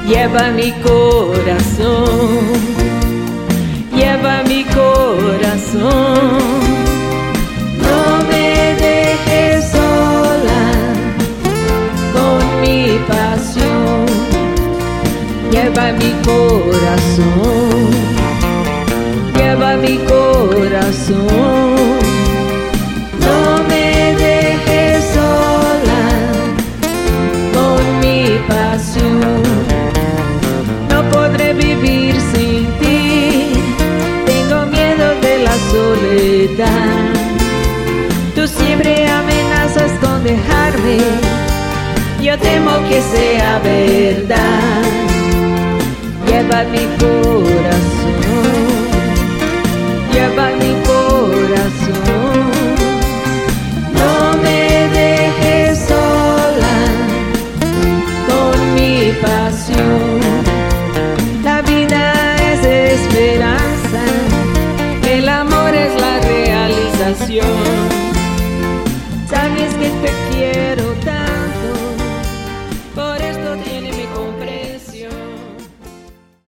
Lleva mi corazón, lleva mi corazón. No me dejes sola con mi pasión. Lleva mi corazón, lleva mi corazón. No me dejes sola con mi pasión. No podré vivir sin ti, tengo miedo de la soledad. Tú siempre amenazas con dejarme, yo temo que sea verdad. Lleva mi corazón, lleva mi corazón. No me dejes sola con mi pasión. La vida es esperanza, el amor es la realización. Sabes que te quiero